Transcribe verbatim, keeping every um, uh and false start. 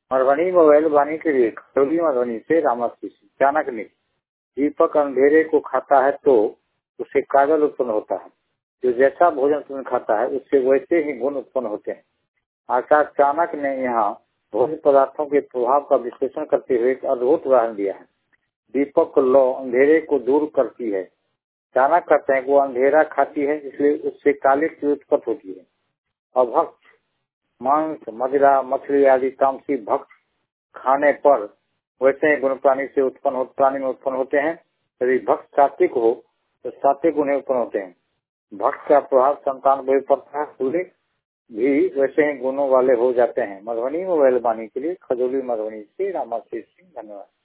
Madhubani mobile वाणी के लिए खजौली मधुबनी से रामाशीष। चाणक्य ने दीपक अंधेरे को खाता है तो उससे काजल उत्पन्न होता है। जो जैसा भोजन तुम खाता है उससे वैसे ही गुण उत्पन्न होते हैं। आचार्य चाणक्य ने यहाँ भोज्य पदार्थों के प्रभाव का विश्लेषण करते हुए एक अद्भुत उदाहरण दिया है। दीपक लौ अंधेरे को दूर करती है। चाणक्य कहते हैं वो अंधेरा खाती है इसलिए उससे काले की उत्पत्ति होती है। अभक्त मांस मदिरा मछली आदि तामसी भक्त खाने पर वैसे ही गुण प्राणी से उत्पन्न हो प्राणी में उत्पन्न होते हैं। यदि भक्त सात्विक हो तो सात्विक गुण उत्पन्न होते हैं। भक्त का प्रभाव संतान पर पड़ता है, सूर्य भी वैसे ही गुणों वाले हो जाते हैं। मधुबनी मोबाइल वाणी के लिए खजौली मधुबनी से रामाशीष सिंह। धन्यवाद।